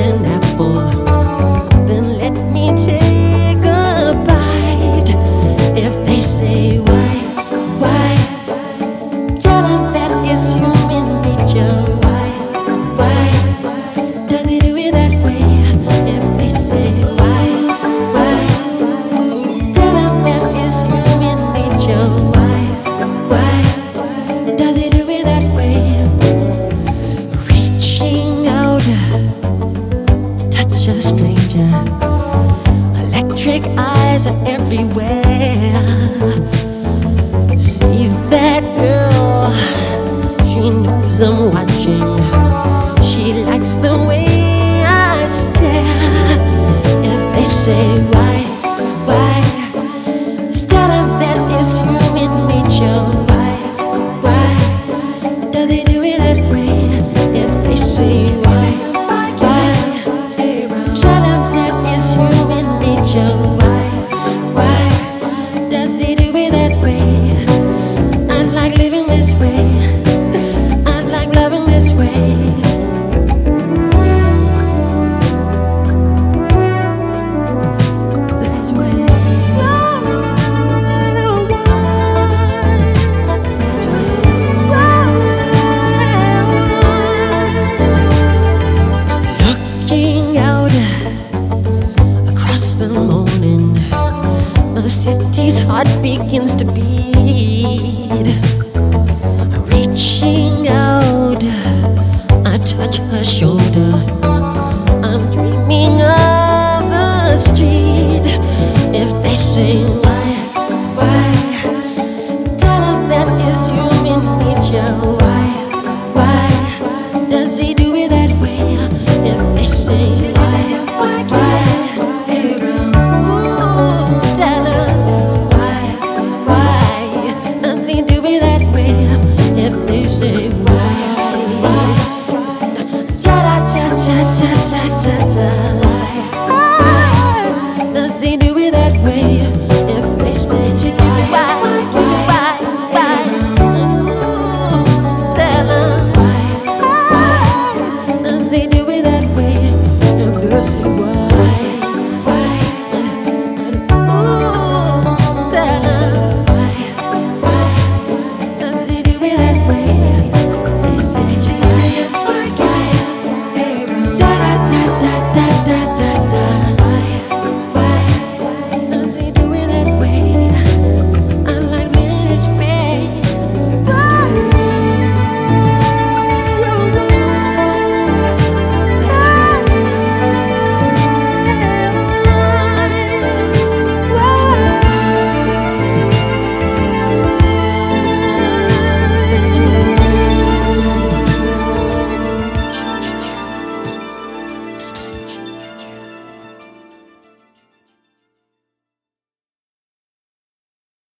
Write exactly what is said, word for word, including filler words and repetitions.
an apple, then let me take a bite. If they say why, why, tell them that it's human nature. Why, why, does he do it that way? If they say why, why, tell them that it's human nature. Why, why, does he do it that way? Reaching out, touch a stranger. Electric eyes are everywhere. See that girl, she knows I'm watching. She likes the way I stare. If they say why, why, tell them that it's human nature. Why, why, does he do it that way? If they say why, why, tell them that it's human nature. Why, why, does he do it that way? I like living this way. I like loving this way. That way. Looking out across the morning, the city's heart begins to beat. Reaching out, I touch her shoulder. I'm dreaming of the street. If they say why, why, tell them that it's human nature. Why, why, does he do it that way? If they say why,